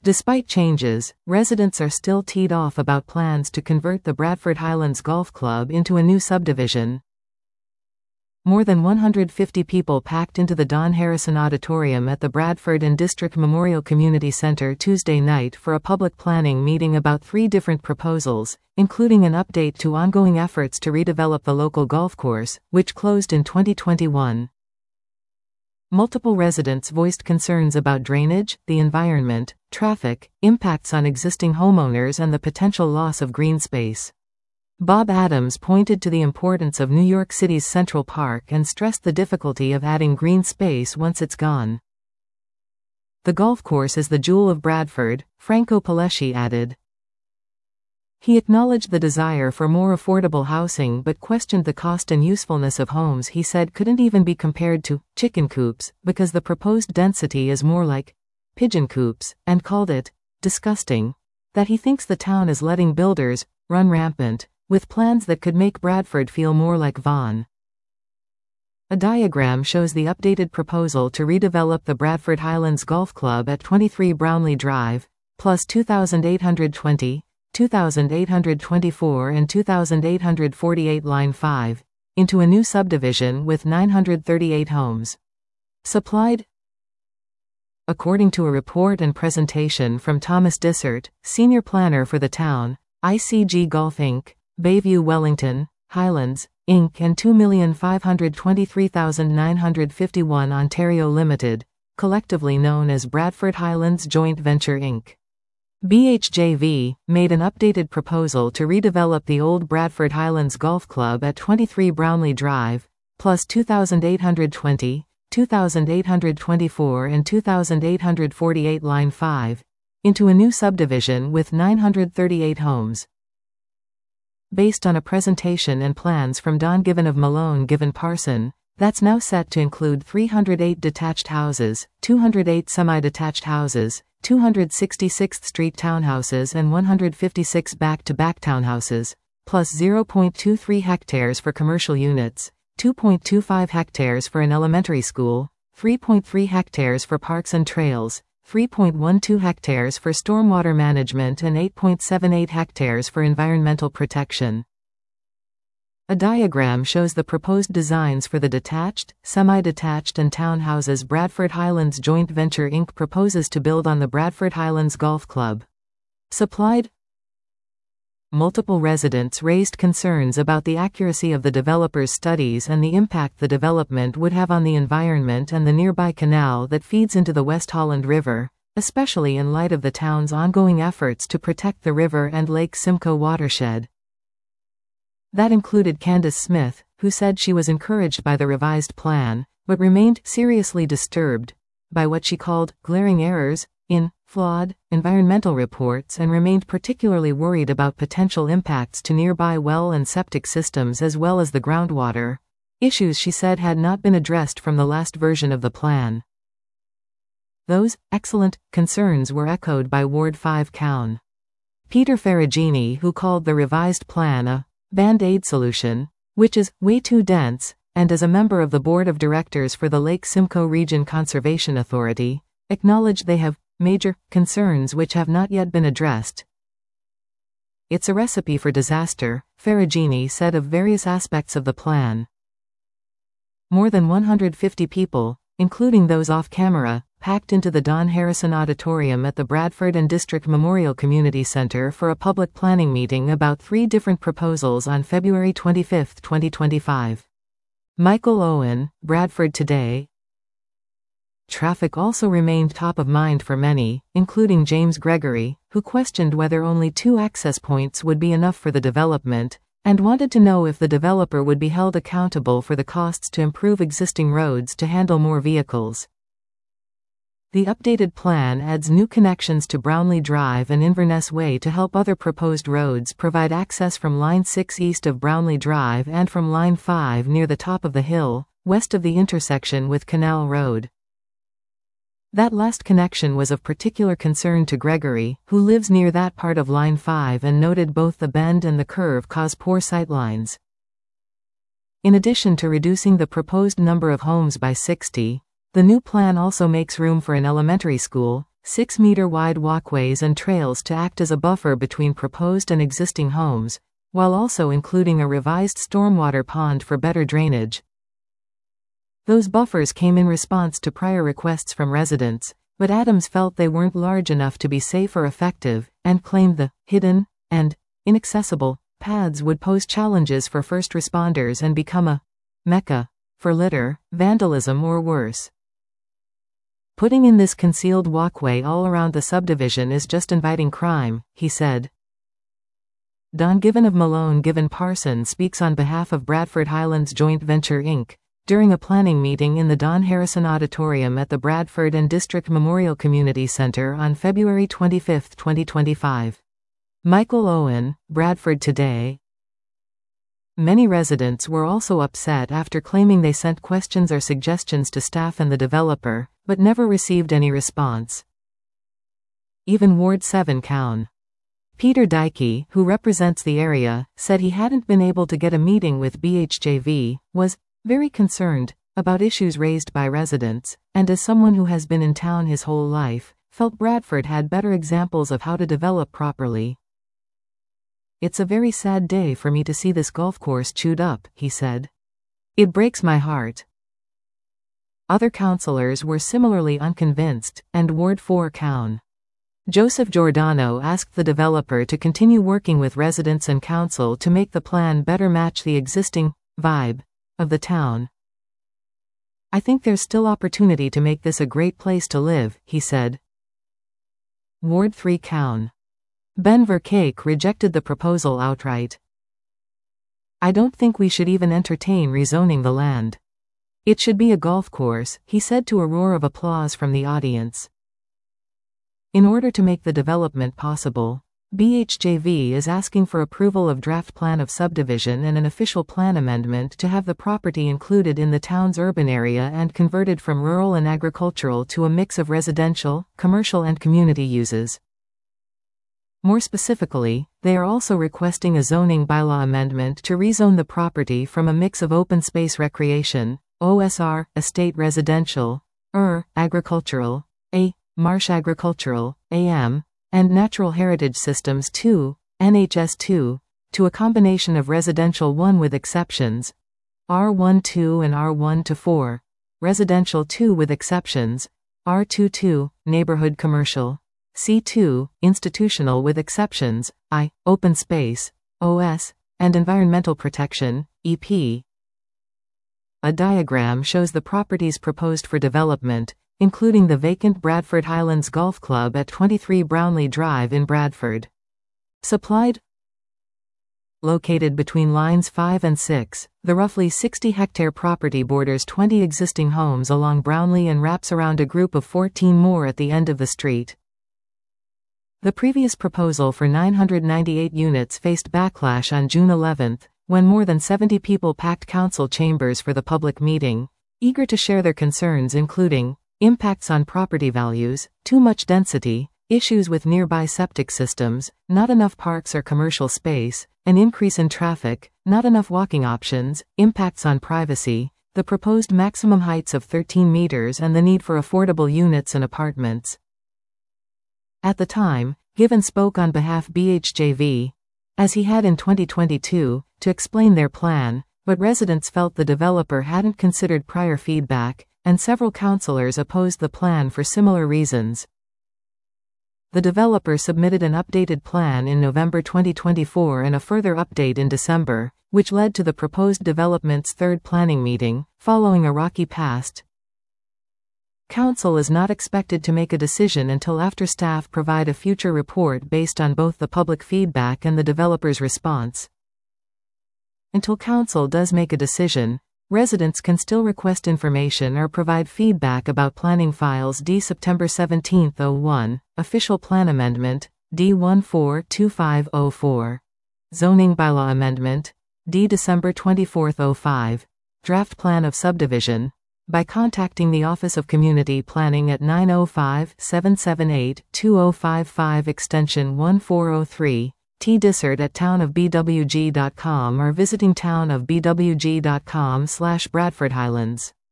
Despite changes, residents are still teed off about plans to convert the Bradford Highlands Golf Club into a new subdivision. More than 150 people packed into the Don Harrison Auditorium at the Bradford and District Memorial Community Center Tuesday night for a public planning meeting about 3 different proposals, including an update to ongoing efforts to redevelop the local golf course, which closed in 2021. Multiple residents voiced concerns about drainage, the environment, traffic, impacts on existing homeowners and the potential loss of green space. Bob Adams pointed to the importance of New York City's Central Park and stressed the difficulty of adding green space once it's gone. The golf course is the jewel of Bradford, Franco Palesci added. He acknowledged the desire for more affordable housing but questioned the cost and usefulness of homes he said couldn't even be compared to chicken coops because the proposed density is more like pigeon coops, and called it disgusting that he thinks the town is letting builders run rampant with plans that could make Bradford feel more like Vaughan. A diagram shows the updated proposal to redevelop the Bradford Highlands Golf Club at 23 Brownlee Drive, plus 2,820, 2,824 and 2,848 Line 5, into a new subdivision with 938 homes. Supplied. According to a report and presentation from Thomas Dysart, senior planner for the town, ICG Golf Inc., Bayview Wellington, Highlands, Inc. and 2,523,951 Ontario Limited, collectively known as Bradford Highlands Joint Venture Inc. BHJV, made an updated proposal to redevelop the old Bradford Highlands Golf Club at 23 Brownlee Drive, plus 2,820, 2,824 and 2,848 Line 5, into a new subdivision with 938 homes. Based on a presentation and plans from Don Given of Malone Given Parson, that's now set to include 308 detached houses, 208 semi-detached houses, 266th Street townhouses and 156 back-to-back townhouses, plus 0.23 hectares for commercial units, 2.25 hectares for an elementary school, 3.3 hectares for parks and trails, 3.12 hectares for stormwater management and 8.78 hectares for environmental protection. A diagram shows the proposed designs for the detached, semi-detached and townhouses Bradford Highlands Joint Venture Inc. proposes to build on the Bradford Highlands Golf Club. Supplied. Multiple residents raised concerns about the accuracy of the developer's studies and the impact the development would have on the environment and the nearby canal that feeds into the West Holland River, especially in light of the town's ongoing efforts to protect the river and Lake Simcoe watershed. That included Candace Smith, who said she was encouraged by the revised plan, but remained seriously disturbed by what she called glaring errors in flawed environmental reports and remained particularly worried about potential impacts to nearby well and septic systems as well as the groundwater, issues she said had not been addressed from the last version of the plan. Those excellent concerns were echoed by Ward 5 Coun. Peter Ferragini, who called the revised plan a Band-Aid solution, which is way too dense, and as a member of the board of directors for the Lake Simcoe Region Conservation Authority, acknowledged they have major concerns which have not yet been addressed. It's a recipe for disaster, Ferragini said of various aspects of the plan. More than 150 people, including those off camera, packed into the Don Harrison Auditorium at the Bradford and District Memorial Community Center for a public planning meeting about 3 different proposals on February 25, 2025. Michael Owen, Bradford Today. Traffic also remained top of mind for many, including James Gregory, who questioned whether only 2 access points would be enough for the development, and wanted to know if the developer would be held accountable for the costs to improve existing roads to handle more vehicles. The updated plan adds new connections to Brownlee Drive and Inverness Way to help other proposed roads provide access from Line 6 east of Brownlee Drive and from Line 5 near the top of the hill, west of the intersection with Canal Road. That last connection was of particular concern to Gregory, who lives near that part of Line 5 and noted both the bend and the curve cause poor sightlines. In addition to reducing the proposed number of homes by 60, the new plan also makes room for an elementary school, 6-meter-wide walkways and trails to act as a buffer between proposed and existing homes, while also including a revised stormwater pond for better drainage. Those buffers came in response to prior requests from residents, but Adams felt they weren't large enough to be safe or effective, and claimed the hidden and inaccessible paths would pose challenges for first responders and become a mecca for litter, vandalism, or worse. Putting in this concealed walkway all around the subdivision is just inviting crime, he said. Don Given of Malone Given Parson speaks on behalf of Bradford Highlands Joint Venture Inc. during a planning meeting in the Don Harrison Auditorium at the Bradford and District Memorial Community Center on February 25, 2025. Michael Owen, Bradford Today. Many residents were also upset after claiming they sent questions or suggestions to staff and the developer, but never received any response. Even Ward 7 Cown. Peter Dykey, who represents the area, said he hadn't been able to get a meeting with BHJV, was very concerned about issues raised by residents, and as someone who has been in town his whole life, felt Bradford had better examples of how to develop properly. It's a very sad day for me to see this golf course chewed up, he said. It breaks my heart. Other councillors were similarly unconvinced, and Ward 4 Cown. Joseph Giordano asked the developer to continue working with residents and council to make the plan better match the existing vibe of the town. I think there's still opportunity to make this a great place to live, he said. Ward 3 Cown. Ben Verkake rejected the proposal outright. I don't think we should even entertain rezoning the land. It should be a golf course, he said to a roar of applause from the audience. In order to make the development possible, BHJV is asking for approval of draft plan of subdivision and an official plan amendment to have the property included in the town's urban area and converted from rural and agricultural to a mix of residential, commercial and community uses. More specifically, they are also requesting a zoning bylaw amendment to rezone the property from a mix of open space recreation, OSR, estate residential, agricultural, marsh agricultural, AM, and natural heritage systems 2, NHS 2, to a combination of residential 1 with exceptions, R12 and R1-4, residential 2 with exceptions, R22, neighborhood commercial, C2, institutional with exceptions, I, open space, OS, and environmental protection, EP. A diagram shows the properties proposed for development, including the vacant Bradford Highlands Golf Club at 23 Brownlee Drive in Bradford. Supplied. Located between lines 5 and 6, the roughly 60-hectare property borders 20 existing homes along Brownlee and wraps around a group of 14 more at the end of the street. The previous proposal for 998 units faced backlash on June 11, when more than 70 people packed council chambers for the public meeting, eager to share their concerns including impacts on property values, too much density, issues with nearby septic systems, not enough parks or commercial space, an increase in traffic, not enough walking options, impacts on privacy, the proposed maximum heights of 13 meters and the need for affordable units and apartments. At the time, Given spoke on behalf BHJV, as he had in 2022, to explain their plan, but residents felt the developer hadn't considered prior feedback, and several councillors opposed the plan for similar reasons. The developer submitted an updated plan in November 2024 and a further update in December, which led to the proposed development's third planning meeting, following a rocky past. Council is not expected to make a decision until after staff provide a future report based on both the public feedback and the developer's response. Until Council does make a decision, residents can still request information or provide feedback about planning files. D. September 17, 01, Official Plan Amendment, D142504. Zoning Bylaw Amendment, D. December 24, 05. Draft Plan of Subdivision, by contacting the Office of Community Planning at 905-778-2055 extension 1403, tdissert@townofbwg.com or visiting townofbwg.com/Bradford Highlands.